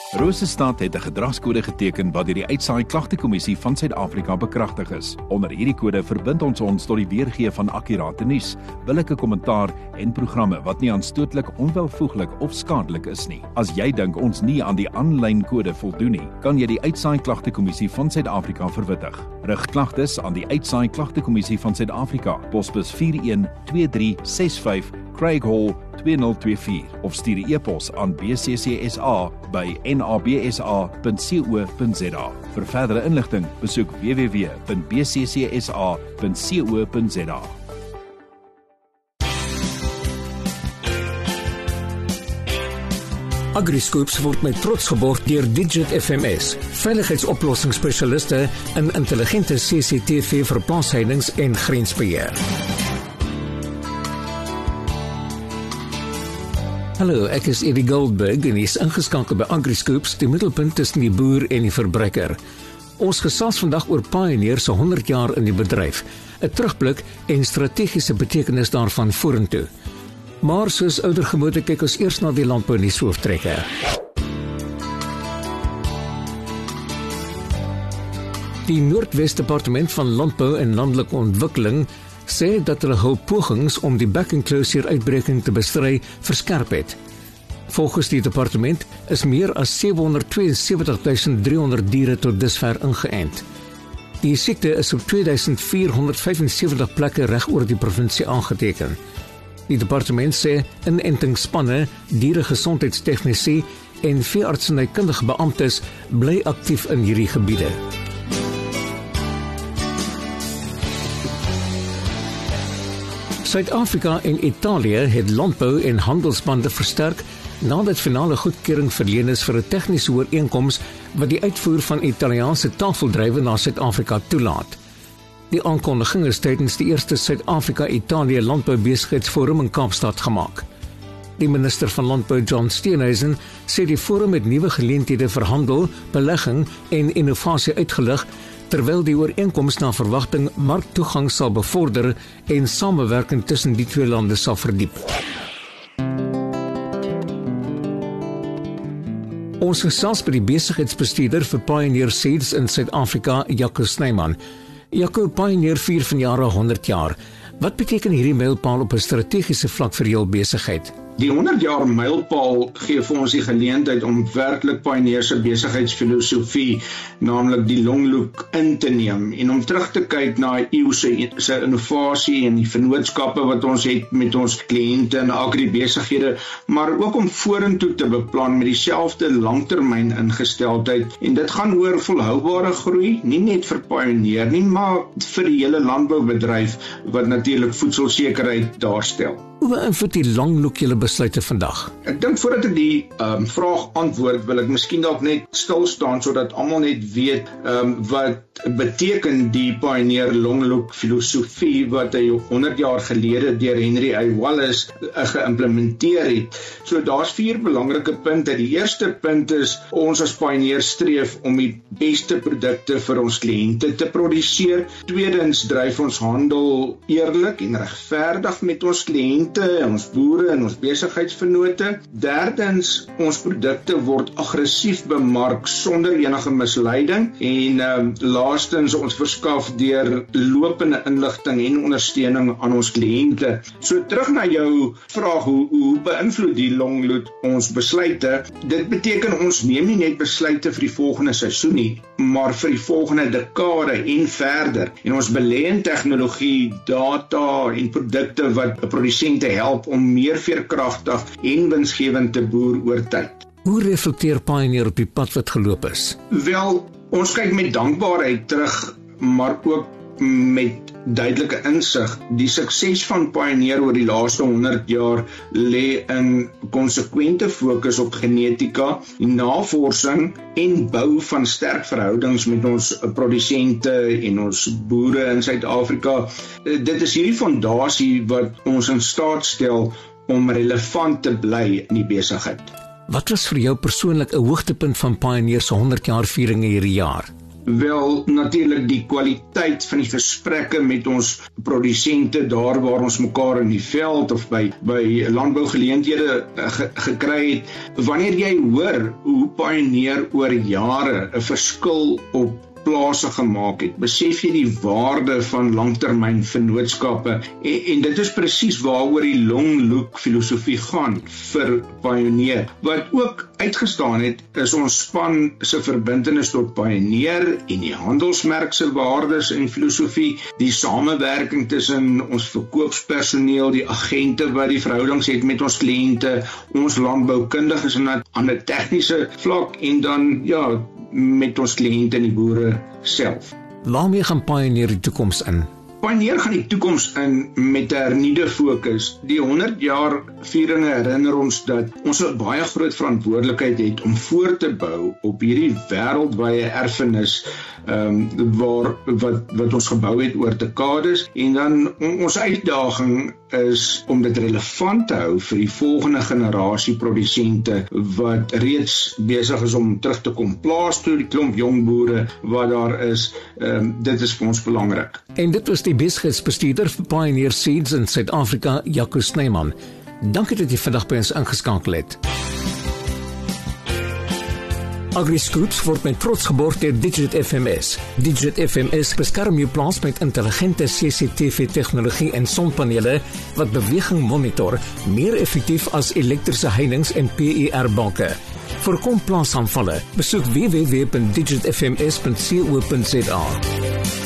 Rosestad het 'n gedragskode geteken wat deur die Uitsaai Klagtekommissie van Suid-Afrika bekragtig is. Onder hierdie kode verbind ons tot die weergee van akkurate nuus, billike kommentaar en programme wat nie aanstootlik, onwelvoeglik of skadelik is nie. As jy dink ons nie aan die aanlyn kode voldoen nie, kan jy die Uitsaai Klagtekommissie van Suid-Afrika verwittig. Rig klagtes aan die Uitsaai Klagtekommissie van Suid-Afrika, posbus 412365 Craig Hall 2024 of stuur 'n e-pos aan bccsa@nabsa.co.za. Vir verdere inligting, besoek www.bccsa.co.za. AgriScoops word met trots geborg deur Digit FMS, veiligheidsoplossingsspesialiste in intelligente CCTV vir plaasheidings en grensbeheer. Hallo, ek is Eddie Goldberg en is ingeskakel by AgriScoops, die middelpunt tussen die boer en die verbruiker. Ons gesels vandag oor Pioneer se 100 jaar in die bedryf, 'n terugblik en strategiese betekenis daarvan vorentoe. Maar soos ouer gewoonte kyk ons eers na die landbounuus hooftrekke. Die Noordwes Departement van Landbou en Landelike Ontwikkeling sê dat hulle hul pogings om die back enclosure uitbreking te bestry verskerp het. Volgens die departement is meer as 772.300 diere tot dusver ingeënt. Die siekte is op 2475 plekke reg oor die provinsie aangeteken. Die departement sê inentingsspanne, dieregesondheidstegnici en veeartsenykundige beamptes bly aktief in hierdie gebiede. Suid-Afrika en Italië het landbou en handelsbande versterk nadat finale goedkeuring verleen is vir 'n tegniese ooreenkoms wat die uitvoer van Italiaanse tafeldrywe na Suid-Afrika toelaat. Die aankondiging is tydens die eerste Suid-Afrika-Italië Landboubesigheidsforum in Kaapstad gemaak. Die minister van Landbou John Steenhuisen sê die forum het nuwe geleenthede vir handel, belegging en innovasie uitgelig, terwyl die ooreenkoms na verwagting marktoegang sal bevorder en samewerking tussen die twee lande sal verdiep. Ons gesels by die besigheidsbestuurder vir Pioneer Seeds in Suid-Afrika, Jaco Snyman. Jaco, Pioneer vier vanjaar 100 jaar. Wat beteken hierdie mylpaal op 'n strategiese vlak vir jou besigheid? Die 100 jaar mylpaal gee vir ons die geleentheid om werklik Pioneer se besigheidsfilosofie, naamlik die long look, in te neem en om terug te kyk na eeu se innovasie en die vennootskappe wat ons het met ons kliënte en agribesighede, maar ook om vorentoe te beplan met dieselfde langtermyn ingesteldheid. En dit gaan oor volhoubare groei, nie net vir Pioneer nie, maar vir die hele landboubedryf wat natuurlik voedselsekerheid daarstel. Hoe beïnvloed die long look julle besluite vandag? Ek dink voordat ek die vraag antwoord, wil ek miskien dalk net stil staan sodat almal net weet wat beteken die Pioneer long look filosofie wat hy 100 jaar gelede deur Henry A. Wallace geïmplementeer het. So daar's 4 belangrike punte. Die eerste punt is ons as Pioneer streef om die beste produkte vir ons kliënte te produseer. Tweedens dryf ons handel eerlik en regverdig met ons kliënte, ons boere en ons besigheidsvennote. Derdens, ons produkte word aggressief bemark sonder enige misleiding. En laastens, ons verskaf deur lopende inligting en ondersteuning aan ons kliënte. So terug na jou vraag, hoe beïnvloed die long look ons besluite? Dit beteken ons neem nie net besluite vir die volgende seisoen nie, maar vir die volgende dekade en verder. En ons belê in tegnologie, data en produkte wat produsente help om meer veerkragtig en winsgewend te boer oor tyd. Hoe reflekteer Pioneer op die pad wat geloop is? Wel, ons kyk met dankbaarheid terug, maar ook met duidelike insig. Die sukses van Pioneer oor die laaste 100 jaar lê in konsekwente fokus op genetika, navorsing en bou van sterk verhoudings met ons produsente en ons boere in Suid-Afrika. Dit is hierdie fondasie wat ons in staat stel om relevant te bly in die besigheid. Wat was vir jou persoonlik 'n hoogtepunt van Pioneer se 100 jaar viering hierdie jaar? Wel, natuurlik die kwaliteit van die gesprekke met ons produsente daar waar ons mekaar in die veld of by landbougeleenthede gekry het. Wanneer jy hoor hoe Pioneer oor jare 'n verskil op plase gemaak het, besef jy die waarde van langtermyn vennootskappe en dit is presies waaroor die long look filosofie gaan vir Pioneer. Wat ook uitgestaan het, is ons span se verbintenis tot Pioneer en die handelsmerk se waardes en filosofie, die samewerking tussen ons verkoopspersoneel, die agente wat die verhoudings het met ons kliënte, ons landboukundiges aan 'n tegniese vlak en dan met ons kliënte en die boere self. Waarmee gaan Pioneer die toekoms in? Pioneer gaan die toekoms in met 'n hernieude fokus. Die 100 jaar vieringe herinner ons dat ons 'n baie groot verantwoordelikheid het om voort te bou op hierdie wêreldwye erfenis wat ons gebou het oor dekades, en dan ons uitdaging is om dit relevant te hou vir die volgende generasie produsente wat reeds besig is om terug te kom plaas toe, die klomp jong boere wat daar is. Dit is vir ons belangrik. En dit was die besigheidsbestuurder vir Pioneer Seeds in Suid-Afrika, Jaco Snyman. Dankie dat jy vandag by ons ingeskakel het. AgriScoops word met trots geborg deur Digit FMS. Digit FMS beskerm jou plaas met intelligente CCTV-tegnologie en sonpanele wat beweging monitor, meer effektief as elektriese heininge en PIR-banke. Voorkom plaasaanvalle. Besoek www.digitfms.co.za.